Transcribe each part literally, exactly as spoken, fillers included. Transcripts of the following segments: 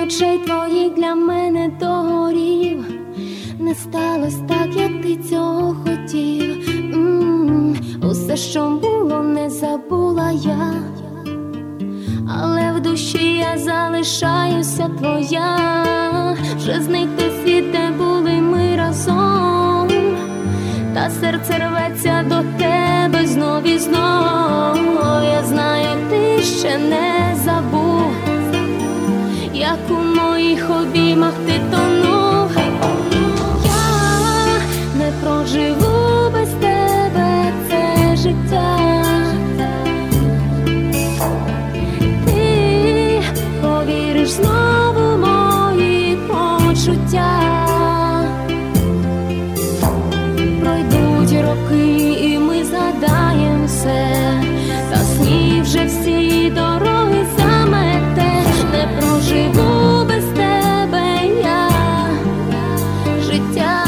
очей твоїх для мене догорів. Не сталось так, як ти цього хотів. М-м, усе, що було, не забула я, але в душі я залишаюся твоя. Вже зник той світ, де були ми разом, та серце рветься до тебе знов і знов. Я знаю, ти ще не забув, як у моїх обіймах ти тонув. Я не проживу без тебе це життя. Ти повіриш знову мої почуття. Пройдуть роки і ми згадаєм все, та снів вже всі дороги замете. Не проживу без тебе я життя.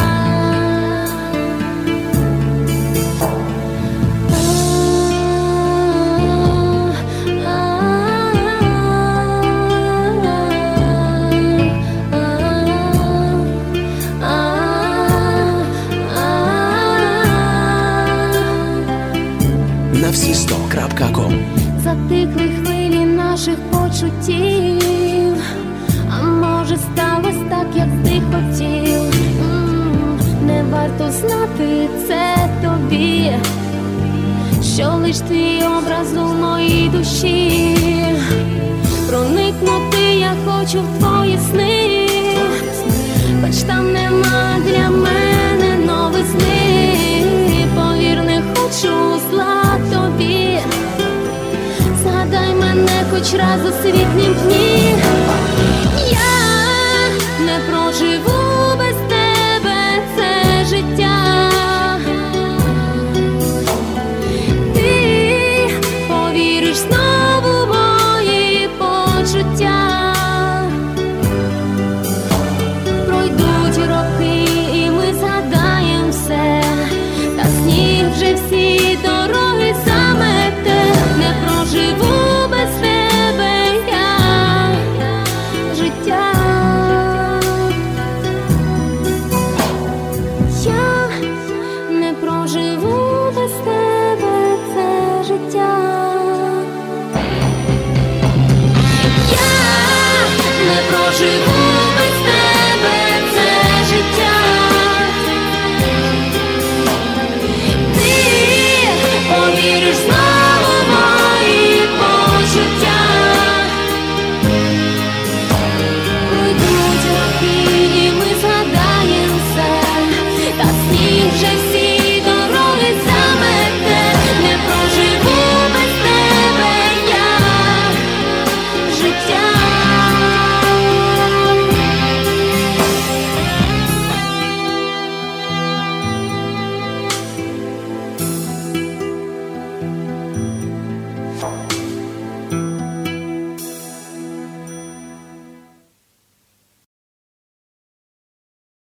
на всі сто крапка ком. Затихли хвилі наших почуттів, а може сталося так, як ти хотів. М-м, не варто знати це тобі, що лиш твій образ у моїй душі. Проникнути я хочу в твої сни, хоч там нема для мене новизни. Повір, не хочу зла тобі, згадай мене хоч раз у світлі дні.